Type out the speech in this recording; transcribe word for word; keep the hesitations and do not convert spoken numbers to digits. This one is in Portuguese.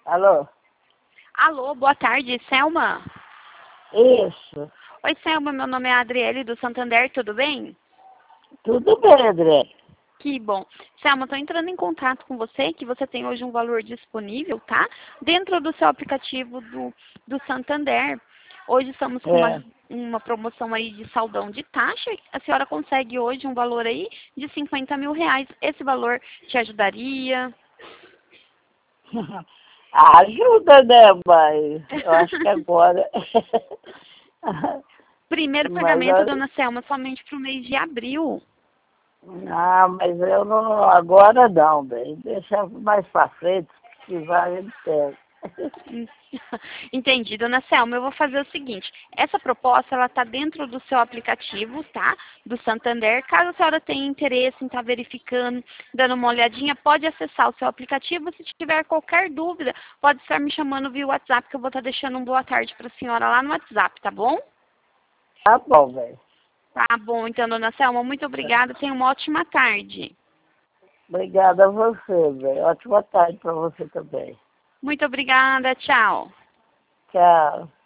Alô? Alô, boa tarde, Selma? Isso. Oi, Selma, meu nome é Adriele do Santander, tudo bem? Tudo bem, André? Que bom. Selma, estou entrando em contato com você, que você tem hoje um valor disponível, tá? Dentro do seu aplicativo do, do Santander. Hoje estamos com É. uma, uma promoção aí de saldão de taxa. A senhora consegue hoje um valor aí de cinquenta mil reais. Esse valor te ajudaria? Ajuda, né, mãe? Eu acho que agora... Primeiro mas, pagamento, dona Selma, somente para o mês de abril. ah, mas eu não... Agora não, bem. Deixa mais pra frente, se precisar, ele pega. Entendi, dona Selma. Eu vou fazer o seguinte. Essa proposta, ela está dentro do seu aplicativo, tá? Do Santander. Caso a senhora tenha interesse em estar verificando, dando uma olhadinha, pode acessar o seu aplicativo. Se tiver qualquer dúvida, pode estar me chamando via WhatsApp, que eu vou estar deixando um boa tarde para a senhora lá no WhatsApp, tá bom? Tá bom, velho. Tá bom, então, dona Selma. Muito obrigada. Tenha uma ótima tarde. Obrigada a você, velho. Ótima tarde pra você também. Muito obrigada. Tchau. Tchau.